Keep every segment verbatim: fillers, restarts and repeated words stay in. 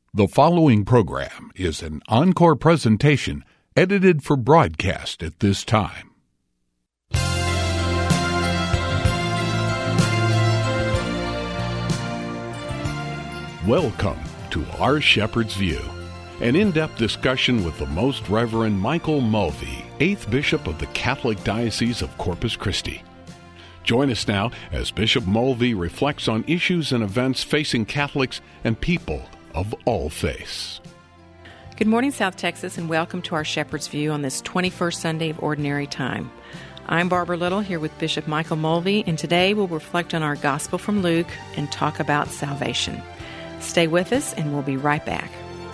The following program is an encore presentation edited for broadcast at this time. Welcome to Our Shepherd's View, an in-depth discussion with the Most Reverend Michael Mulvey, eighth Bishop of the Catholic Diocese of Corpus Christi. Join us now as Bishop Mulvey reflects on issues and events facing Catholics and people of all faiths. Good morning, South Texas, and welcome to Our Shepherd's View on this twenty-first Sunday of Ordinary Time. I'm Barbara Little here with Bishop Michael Mulvey, and today we'll reflect on our Gospel from Luke and talk about salvation. Stay with us, and we'll be right back.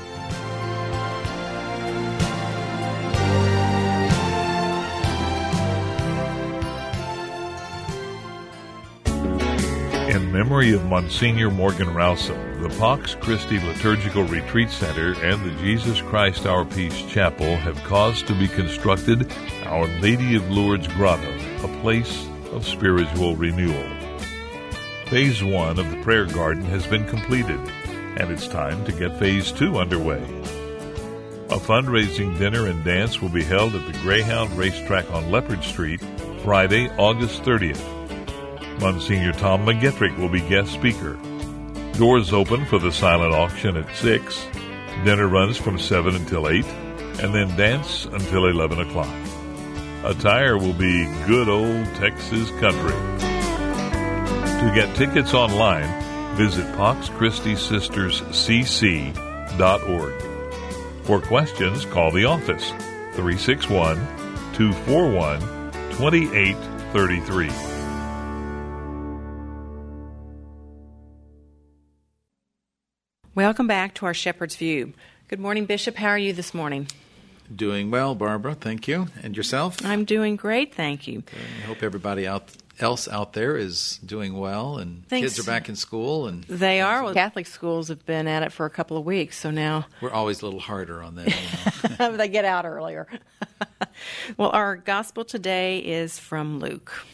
In memory of Monsignor Morgan Rowsome, the Pax Christi Liturgical Retreat Center and the Jesus Christ Our Peace Chapel have caused to be constructed Our Lady of Lourdes Grotto, a place of spiritual renewal. Phase one of the prayer garden has been completed, and it's time to get phase two underway. A fundraising dinner and dance will be held at the Greyhound Racetrack on Leopard Street, Friday, August thirtieth. Monsignor Tom McGettrick will be guest speaker. Doors open for the silent auction at six. Dinner runs from seven until eight, and then dance until eleven o'clock. Attire will be good old Texas country. To get tickets online, visit pax christi sisters c c dot org. For questions, call the office, three six one, two four one, two eight three three. Welcome back to Our Shepherd's View. Good morning, Bishop. How are you this morning? Doing well, Barbara. Thank you. And yourself? I'm doing great, thank you. Okay. I hope everybody out else out there is doing well, and Thanks. Kids are back in school. And They are. Well, Catholic schools have been at it for a couple of weeks, so now we're always a little harder on them. You know? they get out earlier. Well, our gospel today is from Luke.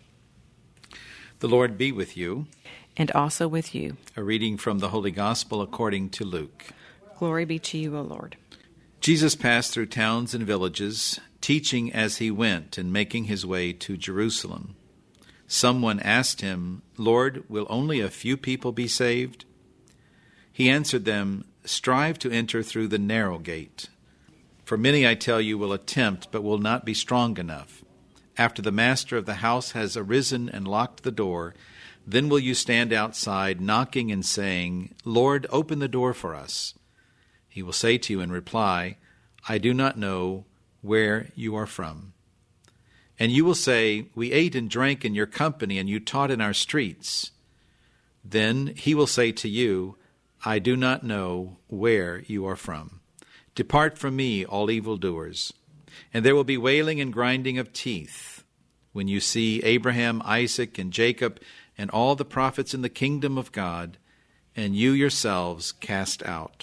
The Lord be with you. And also with you. A reading from the Holy Gospel according to Luke. Glory be to you, O Lord. Jesus passed through towns and villages, teaching as he went and making his way to Jerusalem. Someone asked him, "Lord, will only a few people be saved?" He answered them, "Strive to enter through the narrow gate. For many, I tell you, will attempt, but will not be strong enough. After the master of the house has arisen and locked the door, then will you stand outside, knocking and saying, 'Lord, open the door for us.' He will say to you in reply, 'I do not know where you are from.' And you will say, 'We ate and drank in your company, and you taught in our streets.' Then he will say to you, 'I do not know where you are from. Depart from me, all evildoers.' And there will be wailing and grinding of teeth when you see Abraham, Isaac, and Jacob, and all the prophets in the kingdom of God, and you yourselves cast out.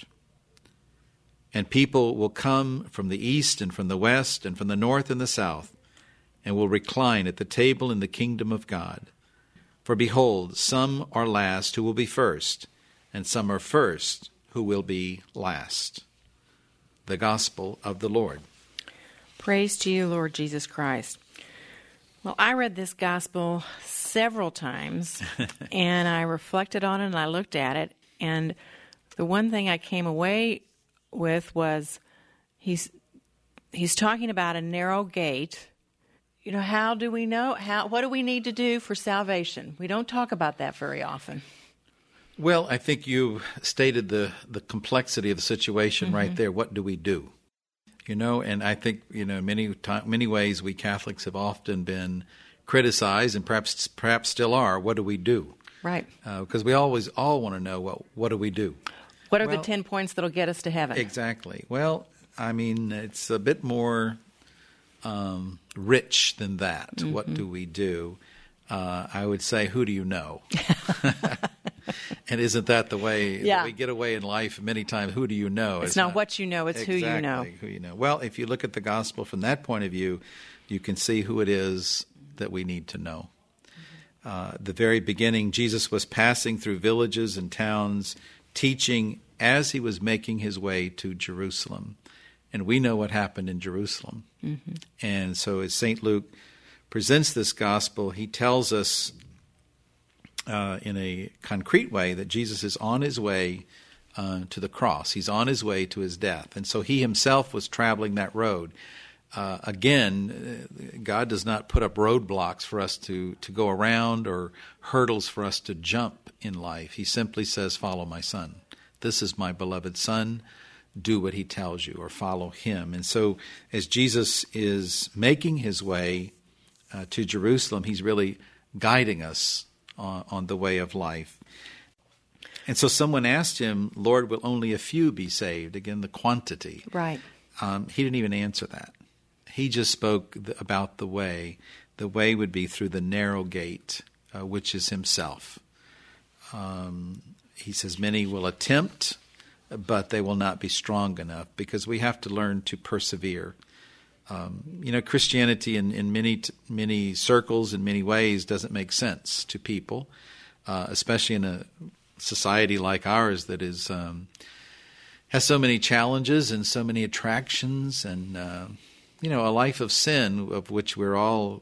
And people will come from the east and from the west and from the north and the south, and will recline at the table in the kingdom of God. For behold, some are last who will be first, and some are first who will be last." The Gospel of the Lord. Praise to you, Lord Jesus Christ. Well, I read this gospel several times, and I reflected on it, and I looked at it, and the one thing I came away with was he's he's talking about a narrow gate. You know, how do we know? How what do we need to do for salvation? We don't talk about that very often. Well, I think you stated the, the complexity of the situation mm-hmm. right there. What do we do? You know, and I think, you know, many time, many ways we Catholics have often been criticized, and perhaps perhaps still are. What do we do? Right. Because uh, we always all want to know, well, what do we do? What are well, the ten points that'll get us to heaven? Exactly. Well, I mean, it's a bit more um, rich than that. Mm-hmm. What do we do? Uh, I would say, who do you know? And isn't that the way yeah. that we get away in life many times? Who do you know? It's, it's not, not what you know, it's exactly who you know. who you know. Well, if you look at the gospel from that point of view, you can see who it is that we need to know. Uh, the very beginning, Jesus was passing through villages and towns, teaching as he was making his way to Jerusalem. And we know what happened in Jerusalem. Mm-hmm. And so as Saint Luke presents this gospel, he tells us uh, in a concrete way that Jesus is on his way uh, to the cross. He's on his way to his death. And so he himself was traveling that road. Uh, again, God does not put up roadblocks for us to, to go around or hurdles for us to jump in life. He simply says, follow my son. This is my beloved son. Do what he tells you, or follow him. And so as Jesus is making his way uh, to Jerusalem, he's really guiding us on, on the way of life. And so someone asked him, Lord, will only a few be saved? Again, the quantity. Right. Um, he didn't even answer that. He just spoke th- about the way. The way would be through the narrow gate, uh, which is himself. Um, he says, many will attempt, but they will not be strong enough, because we have to learn to persevere. Um, you know, Christianity in, in many many circles, in many ways, doesn't make sense to people, uh, especially in a society like ours that is um, has so many challenges and so many attractions, and uh, you know, a life of sin of which we're all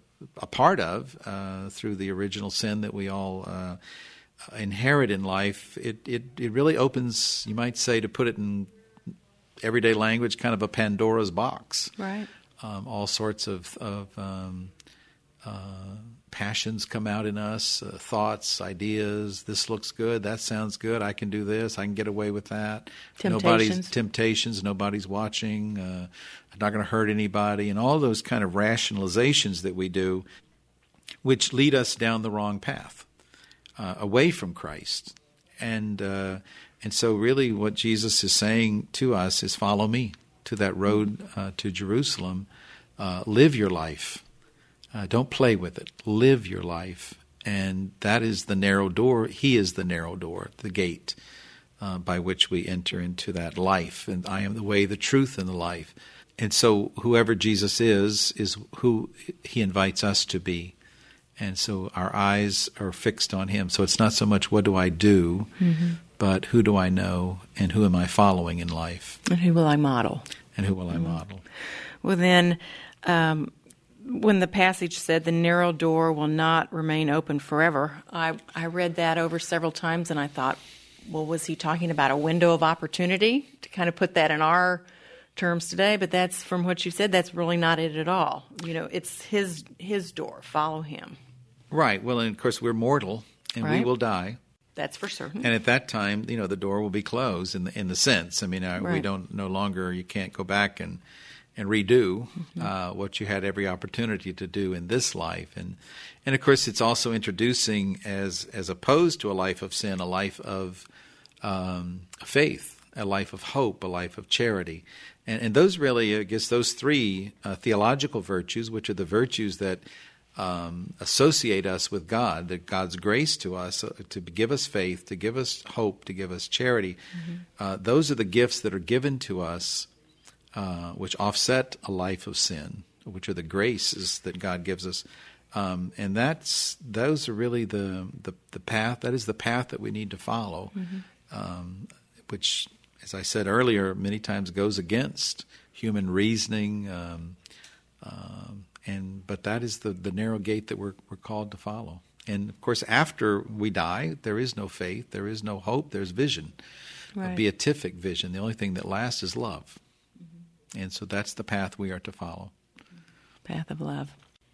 a part of uh, through the original sin that we all uh, inherit in life. It, it it really opens, you might say, to put it in everyday language, kind of a Pandora's box. Right. Um, all sorts of, of um, uh, passions come out in us, uh, thoughts, ideas. This looks good. That sounds good. I can do this. I can get away with that. Temptations. Nobody's temptations. Nobody's watching. Uh, I'm not going to hurt anybody. And all those kind of rationalizations that we do, which lead us down the wrong path, uh, away from Christ. And uh, and so really what Jesus is saying to us is, follow me to that road uh, to Jerusalem. Uh, live your life. Uh, don't play with it. Live your life. And that is the narrow door. He is the narrow door, the gate uh, by which we enter into that life. And I am the way, the truth, and the life. And so whoever Jesus is, is who he invites us to be. And so our eyes are fixed on him. So it's not so much what do I do, mm-hmm. but who do I know, and who am I following in life? And who will I model? And who will mm-hmm. I model? Well, then, um, when the passage said the narrow door will not remain open forever, I, I read that over several times, and I thought, well, was he talking about a window of opportunity, to kind of put that in our terms today? But that's, from what you said, that's really not it at all. You know, it's his his door. Follow him. Right. Well, and of course, we're mortal, and right. we will die. That's for certain. And at that time, you know, the door will be closed in the in the sense. I mean, uh, right. we don't no longer. You can't go back and and redo mm-hmm. uh, what you had every opportunity to do in this life. And and of course, it's also introducing, as as opposed to a life of sin, a life of um, faith, a life of hope, a life of charity. And, and those really, I guess, those three uh, theological virtues, which are the virtues that um, associate us with God, that God's grace to us, uh, to give us faith, to give us hope, to give us charity, mm-hmm. uh, those are the gifts that are given to us, uh, which offset a life of sin, which are the graces that God gives us. Um, and that's those are really the, the, the path, that is the path that we need to follow, mm-hmm. um, which, as I said earlier, many times goes against human reasoning, um, um, and but that is the, the narrow gate that we're we're called to follow. And of course, after we die, there is no faith, there is no hope, there's vision, right. a beatific vision. The only thing that lasts is love, mm-hmm. and so that's the path we are to follow. Path of love.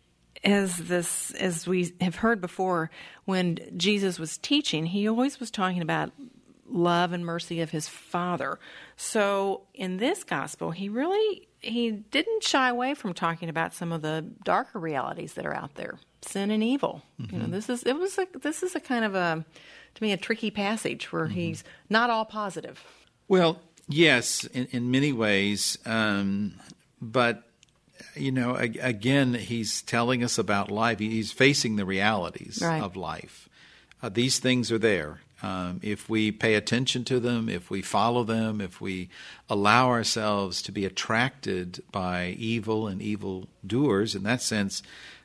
As this, as we have heard before, when Jesus was teaching, he always was talking about love and mercy of his Father. So in this gospel, he really he didn't shy away from talking about some of the darker realities that are out there, sin and evil. Mm-hmm. You know, this is it was a, this is a kind of a to me a tricky passage where mm-hmm. he's not all positive. Well, yes, in, in many ways, um, but you know, again, he's telling us about life. He's facing the realities right. of life. Uh, these things are there. Um, if we pay attention to them, if we follow them, if we allow ourselves to be attracted by evil and evil doers, in that sense,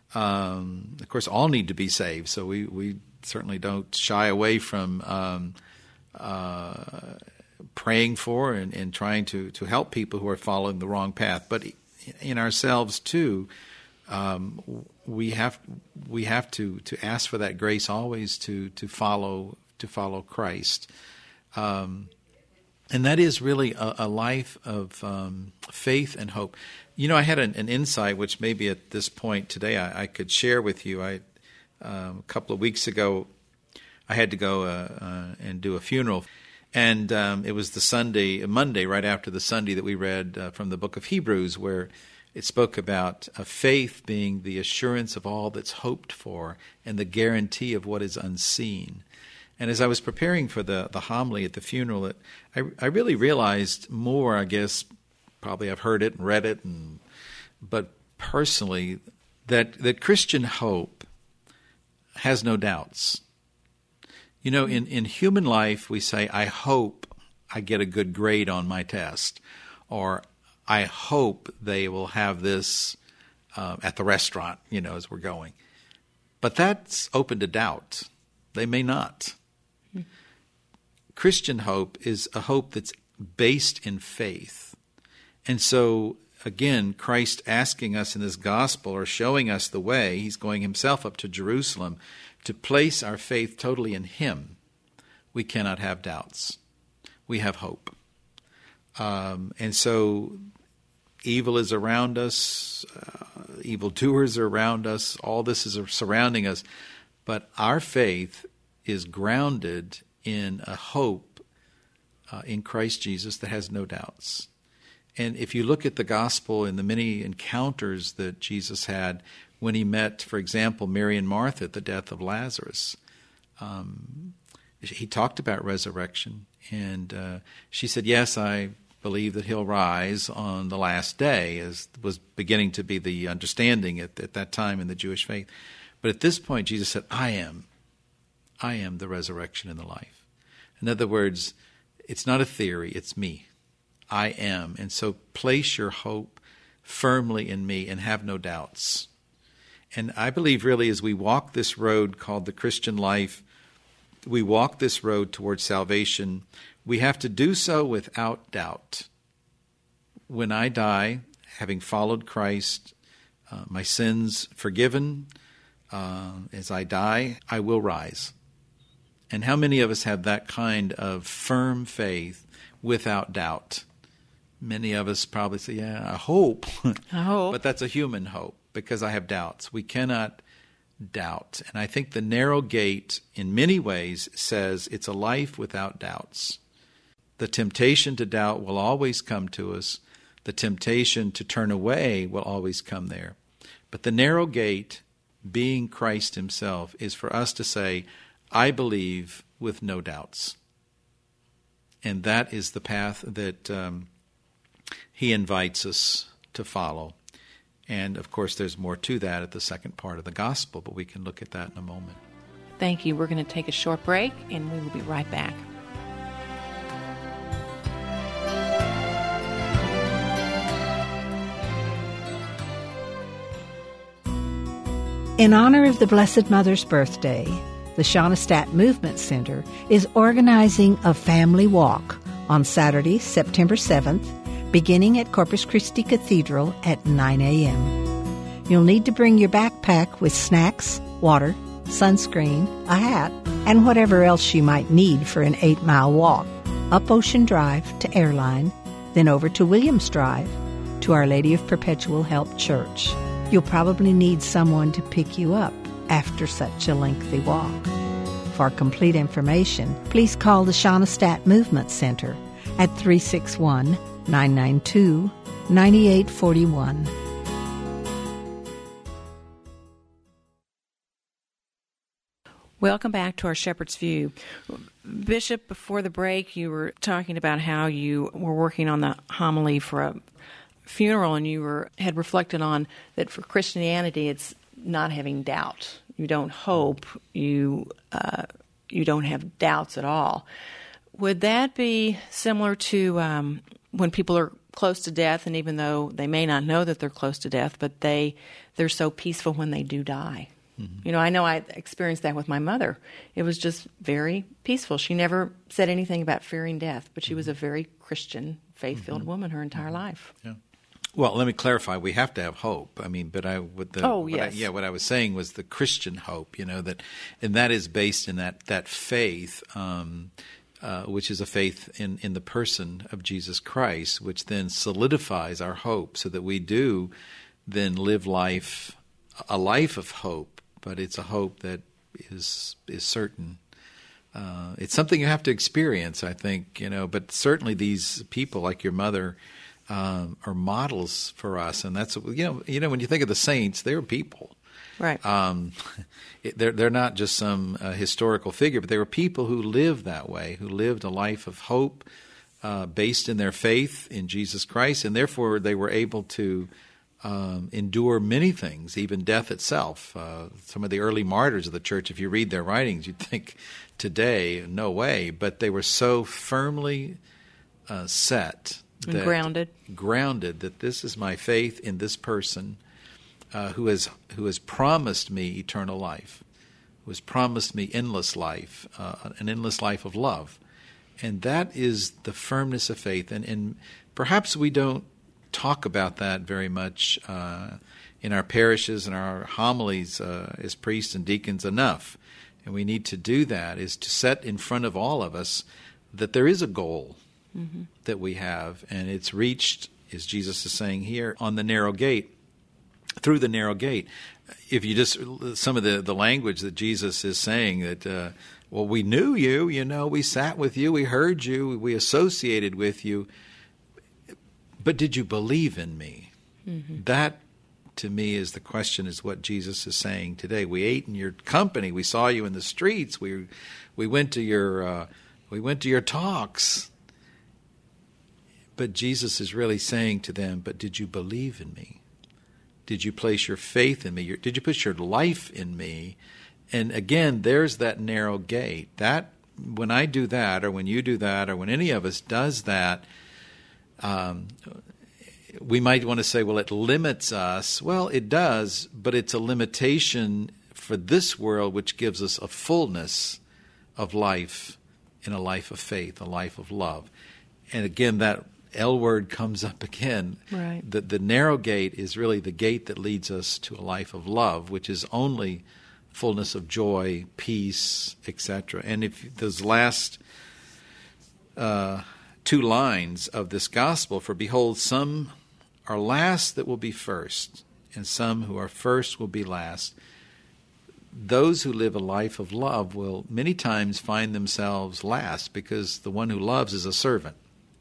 um, of course, all need to be saved. So we, we certainly don't shy away from um, uh, praying for and, and trying to, to help people who are following the wrong path. But in ourselves too, um, we have we have to, to ask for that grace always to to follow to follow Christ. Um, And that is really a, a life of um, faith and hope. You know, I had an, an insight, which maybe at this point today I, I could share with you. I um, a couple of weeks ago, I had to go uh, uh, and do a funeral, and um, it was the Sunday, Monday, right after the Sunday that we read uh, from the book of Hebrews, where it spoke about uh, faith being the assurance of all that's hoped for and the guarantee of what is unseen. And as I was preparing for the, the homily at the funeral, it, I, I really realized more, I guess, probably I've heard it and read it, and, but personally, that, that Christian hope has no doubts. You know, in, in human life, we say, I hope I get a good grade on my test, or I hope they will have this uh, at the restaurant, you know, as we're going. But that's open to doubt. They may not. Christian hope is a hope that's based in faith. And so, again, Christ asking us in this gospel or showing us the way, he's going himself up to Jerusalem to place our faith totally in him. We cannot have doubts. We have hope. Um, and so evil is around us, uh, evildoers are around us, all this is surrounding us. But our faith is grounded in a hope uh, in Christ Jesus that has no doubts. And if you look at the gospel and the many encounters that Jesus had when he met, for example, Mary and Martha at the death of Lazarus, um, he talked about resurrection. And uh, she said, yes, I believe that he'll rise on the last day, as was beginning to be the understanding at, at that time in the Jewish faith. But at this point, Jesus said, I am. I am the resurrection and the life. In other words, it's not a theory, it's me. I am. And so place your hope firmly in me and have no doubts. And I believe really as we walk this road called the Christian life, we walk this road towards salvation, we have to do so without doubt. When I die, having followed Christ, uh, my sins forgiven, uh, as I die, I will rise. And how many of us have that kind of firm faith without doubt? Many of us probably say, yeah, I hope. I hope. But that's a human hope because I have doubts. We cannot doubt. And I think the narrow gate in many ways says it's a life without doubts. The temptation to doubt will always come to us. The temptation to turn away will always come there. But the narrow gate, being Christ himself, is for us to say, I believe with no doubts. And that is the path that um, he invites us to follow. And, of course, there's more to that at the second part of the gospel, but we can look at that in a moment. Thank you. We're going to take a short break, and we will be right back. In honor of the Blessed Mother's birthday, the Schoenstatt Movement Center is organizing a family walk on Saturday, September seventh, beginning at Corpus Christi Cathedral at nine a.m. You'll need to bring your backpack with snacks, water, sunscreen, a hat, and whatever else you might need for an eight-mile walk up Ocean Drive to Airline, then over to Williams Drive to Our Lady of Perpetual Help Church. You'll probably need someone to pick you up after such a lengthy walk. For complete information, please call the Schoenstatt Movement Center at three six one, nine nine two, nine eight four one. Welcome back to our Shepherd's View. Bishop, before the break, you were talking about how you were working on the homily for a funeral, and you were had reflected on that for Christianity, it's not having doubt. You don't hope. You uh, you don't have doubts at all. Would that be similar to um, when people are close to death, and even though they may not know that they're close to death, but they they're so peaceful when they do die? Mm-hmm. You know, I know I experienced that with my mother. It was just very peaceful. She never said anything about fearing death, but she mm-hmm. was a very Christian, faith-filled mm-hmm. woman her entire mm-hmm. life. Yeah. Well, let me clarify. We have to have hope. I mean, but I, what the, oh what yes, I, yeah. What I was saying was the Christian hope. You know that, and that is based in that that faith, um, uh, which is a faith in in the person of Jesus Christ, which then solidifies our hope, so that we do then live life, a life of hope. But it's a hope that is is certain. Uh, it's something you have to experience, I think. You know, but certainly these people, like your mother, Um, are models for us, and that's you know you know when you think of the saints, they're people, right? Um, it, they're they're not just some uh, historical figure, but they were people who lived that way, who lived a life of hope, uh, based in their faith in Jesus Christ, and therefore they were able to um, endure many things, even death itself. Uh, some of the early martyrs of the church, if you read their writings, you'd think today, no way, but they were so firmly uh, set. And grounded, grounded that this is my faith in this person uh, who has who has promised me eternal life, who has promised me endless life, uh, an endless life of love, and that is the firmness of faith. And, and perhaps we don't talk about that very much uh, in our parishes and our homilies uh, as priests and deacons enough, and we need to do that. Is to set in front of all of us that there is a goal. Mm-hmm. that we have, and it's reached, as Jesus is saying here, on the narrow gate, through the narrow gate. If you just, some of the, the language that Jesus is saying that, uh, well, we knew you, you know, we sat with you, we heard you, we associated with you, but did you believe in me? Mm-hmm. That, to me, is the question, is what Jesus is saying today. We ate in your company, we saw you in the streets, we we went to your uh, we went to your talks. But Jesus is really saying to them, but did you believe in me? Did you place your faith in me? Did you put your life in me? And again, there's that narrow gate. That when I do that, or when you do that, or when any of us does that, um, we might want to say, well, it limits us. Well, it does, but it's a limitation for this world, which gives us a fullness of life in a life of faith, a life of love. And again, that L word comes up again. Right. The, the narrow gate is really the gate that leads us to a life of love, which is only fullness of joy, peace, et cetera. And if those last uh, two lines of this gospel, for behold, some are last that will be first, and some who are first will be last. Those who live a life of love will many times find themselves last, because the one who loves is a servant.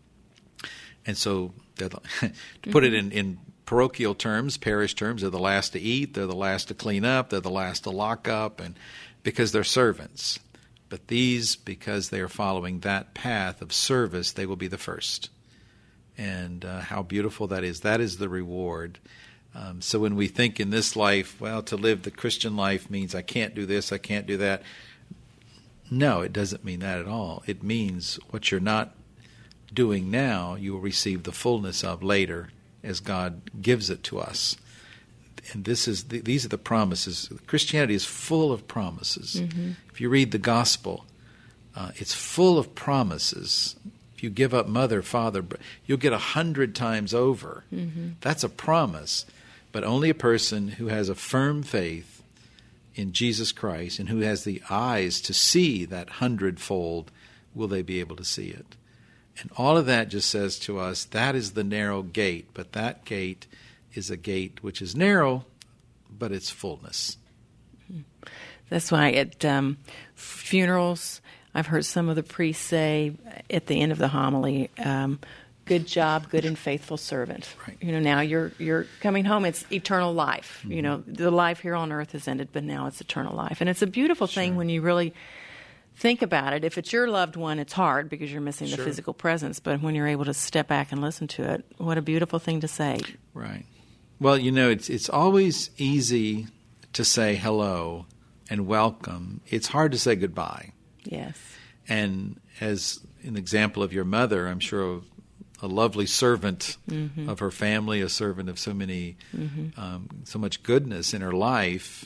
And so, to put it in, in parochial terms, parish terms, they're the last to eat, they're the last to clean up, they're the last to lock up, and because they're servants. But these, because they are following that path of service, they will be the first. And uh, how beautiful that is. That is the reward. Um, so when we think in this life, well, to live the Christian life means I can't do this, I can't do that. No, it doesn't mean that at all. It means what you're not doing now, you will receive the fullness of later as God gives it to us. And this is the, these are the promises. Christianity is full of promises. Mm-hmm. If you read the gospel, uh, it's full of promises. If you give up mother, father, you'll get a hundred times over. Mm-hmm. That's a promise. But only a person who has a firm faith in Jesus Christ and who has the eyes to see that hundredfold will they be able to see it. And all of that just says to us, that is the narrow gate, but that gate is a gate which is narrow, but it's fullness. That's why at um, funerals, I've heard some of the priests say at the end of the homily, um, good job, good and faithful servant. Right. You know, now you're you're coming home, it's eternal life. Mm-hmm. You know, the life here on earth has ended, but now it's eternal life. And it's a beautiful thing sure. when you really think about it. If it's your loved one, it's hard because you're missing sure. the physical presence. But when you're able to step back and listen to it, what a beautiful thing to say. Right. Well, you know, it's it's always easy to say hello and welcome. It's hard to say goodbye. Yes. And as an example of your mother, I'm sure a lovely servant mm-hmm. of her family, a servant of so many, mm-hmm. um, so much goodness in her life,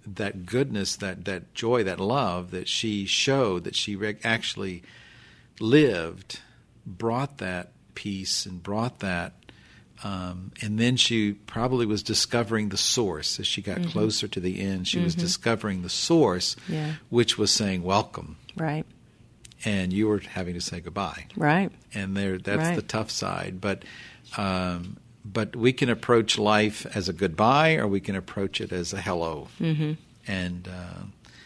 that goodness, that, that joy, that love that she showed, that she re- actually lived, brought that peace and brought that. Um, and then she probably was discovering the source. As she got mm-hmm. closer to the end, she mm-hmm. was discovering the source, yeah. which was saying welcome. Right. And you were having to say goodbye. Right. And there, that's right. the tough side. But um, but we can approach life as a goodbye, or we can approach it as a hello. Mm-hmm. And uh,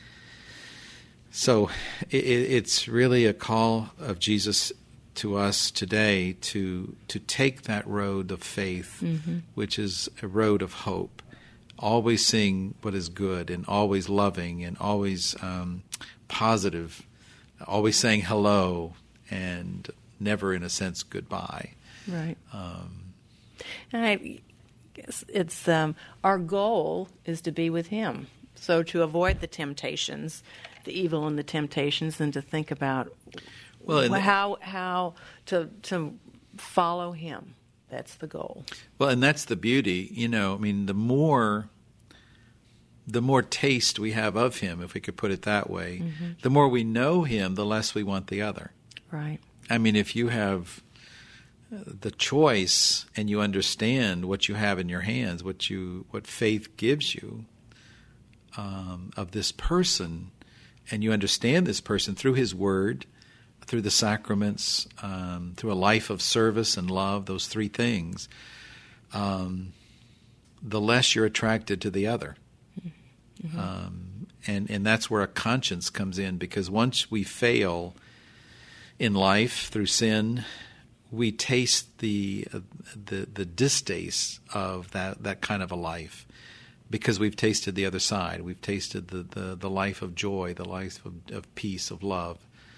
so it, it's really a call of Jesus to us today to to take that road of faith, mm-hmm. which is a road of hope, always seeing what is good and always loving and always um, positive, always saying hello and never, in a sense, goodbye. Right. Um, and I guess it's um, our goal is to be with Him. So to avoid the temptations, the evil and the temptations, and to think about well, well, how how to to follow Him. That's the goal. Well, and that's the beauty. You know, I mean, the more the more taste we have of Him, if we could put it that way, mm-hmm. the more we know Him, the less we want the other. Right. I mean, if you have the choice and you understand what you have in your hands, what you what faith gives you um, of this person, and you understand this person through His Word, through the sacraments, um, through a life of service and love, those three things, um, the less you're attracted to the other. Mm-hmm. Um, and, and that's where a conscience comes in, because once we fail in life through sin, we taste the uh, the, the distaste of that, that kind of a life, because we've tasted the other side. We've tasted the, the, the life of joy, the life of, of peace, of love.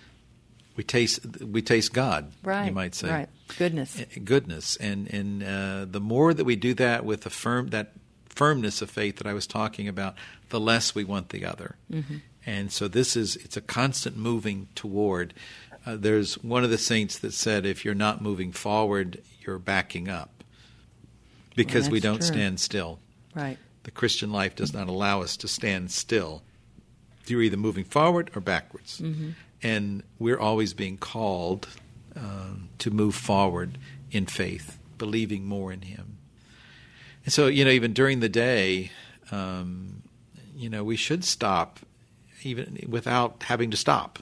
We taste we taste God, right, you might say. Right, goodness. Goodness. And and uh, the more that we do that with the firm that firmness of faith that I was talking about, the less we want the other. Mm-hmm. And so this is, it's a constant moving toward. Uh, there's one of the saints that said, if you're not moving forward, you're backing up, because well, we don't true. stand still. Right. The Christian life does not allow us to stand still. You're either moving forward or backwards. Mm-hmm. And we're always being called um, to move forward in faith, believing more in Him. And so, you know, even during the day, um, you know, we should stop, even without having to stop.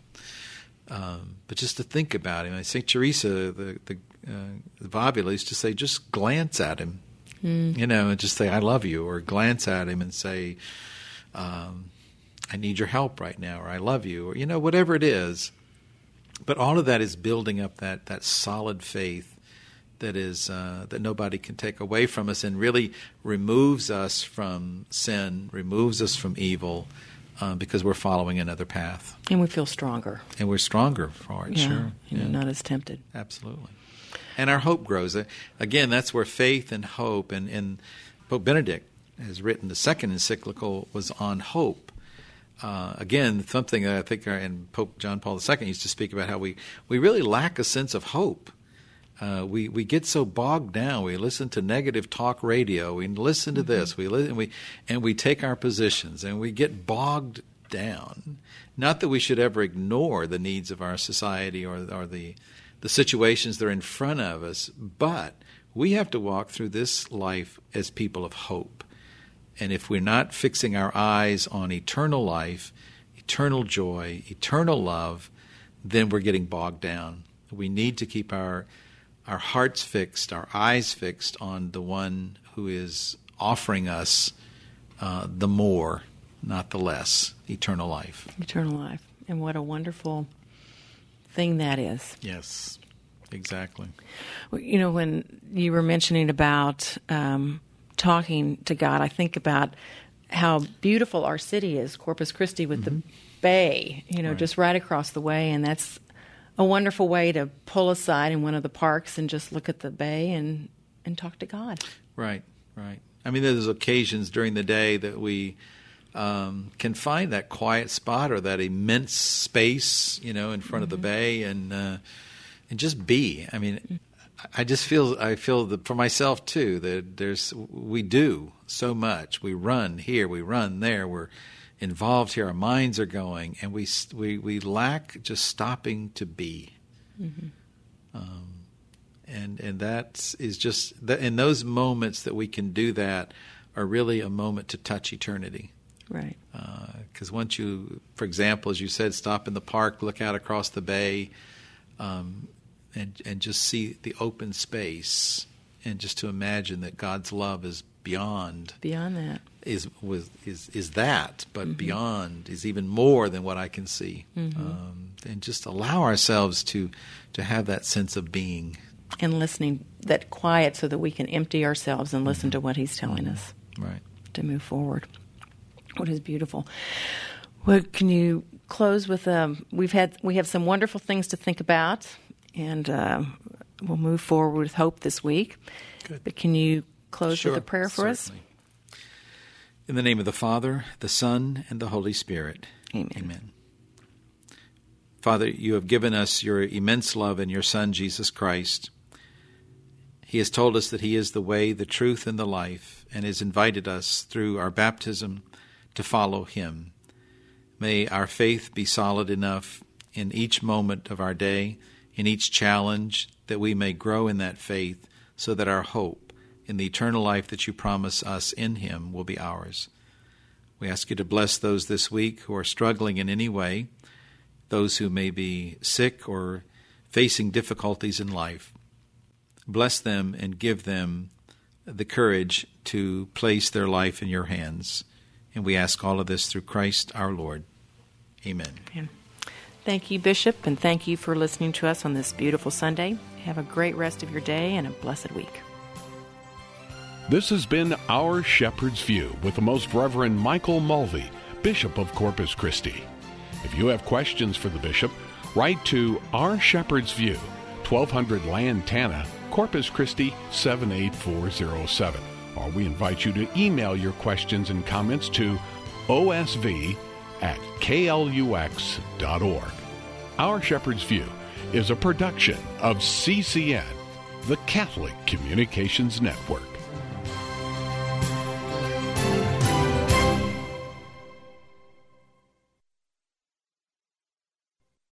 Um, but just to think about Him. Saint Teresa, the the, uh, the Vavula, used to say, just glance at Him, mm. you know, and just say, I love you, or glance at Him and say, um, I need your help right now, or I love you, or, you know, whatever it is. But all of that is building up that, that solid faith that is uh, that nobody can take away from us, and really removes us from sin, removes us from evil, uh, because we're following another path. And we feel stronger. And we're stronger for it, yeah, sure. Yeah, not as tempted. Absolutely. And our hope grows. Again, that's where faith and hope, and, and Pope Benedict has written the second encyclical was on hope. Uh, again, something that I think, our, and Pope John Paul the Second used to speak about how we, we really lack a sense of hope. Uh, we, we get so bogged down. We listen to negative talk radio. We listen to mm-hmm. this. We listen, and we and we take our positions, and we get bogged down. Not that we should ever ignore the needs of our society or or the the situations that are in front of us, but we have to walk through this life as people of hope. And if we're not fixing our eyes on eternal life, eternal joy, eternal love, then we're getting bogged down. We need to keep our our hearts fixed, our eyes fixed on the one who is offering us uh, the more, not the less, eternal life. Eternal life. And what a wonderful thing that is. Yes, exactly. Well, you know, when you were mentioning about um, talking to God, I think about how beautiful our city is, Corpus Christi, with mm-hmm. the bay, you know, right. just right across the way. And that's a wonderful way to pull aside in one of the parks and just look at the bay and, and talk to God. Right, right. I mean, there's occasions during the day that we um, can find that quiet spot or that immense space, you know, in front mm-hmm. of the bay, and uh, and just be. I mean, I just feel I feel that for myself too that there's we do so much. We run here, we run there, we're involved here. Our minds are going, and we we we lack just stopping to be. Mm-hmm. Um, and and that is just that in those moments that we can do that are really a moment to touch eternity. Right. Because uh, once you, for example, as you said, stop in the park, look out across the bay. Um, And, and just see the open space, and just to imagine that God's love is beyond beyond that is was is is that, but mm-hmm. beyond is even more than what I can see, mm-hmm. um, and just allow ourselves to to have that sense of being and listening, that quiet, so that we can empty ourselves and listen mm-hmm. to what He's telling us, right, to move forward. What is beautiful. Well, can you close with um, we've had we have some wonderful things to think about. And uh, we'll move forward with hope this week. Good. But can you close sure, with a prayer for certainly. us? In the name of the Father, the Son, and the Holy Spirit. Amen. Amen. Father, you have given us your immense love in your Son, Jesus Christ. He has told us that he is the way, the truth, and the life, and has invited us through our baptism to follow him. May our faith be solid enough in each moment of our day, in each challenge, that we may grow in that faith, so that our hope in the eternal life that you promise us in him will be ours. We ask you to bless those this week who are struggling in any way, those who may be sick or facing difficulties in life. Bless them and give them the courage to place their life in your hands. And we ask all of this through Christ our Lord. Amen. Amen. Thank you, Bishop, and thank you for listening to us on this beautiful Sunday. Have a great rest of your day and a blessed week. This has been Our Shepherd's View with the Most Reverend Michael Mulvey, Bishop of Corpus Christi. If you have questions for the Bishop, write to Our Shepherd's View, twelve hundred Lantana, Corpus Christi seven eight four zero seven. Or we invite you to email your questions and comments to O S V at K L U X dot org. Our Shepherd's View is a production of C C N, the Catholic Communications Network.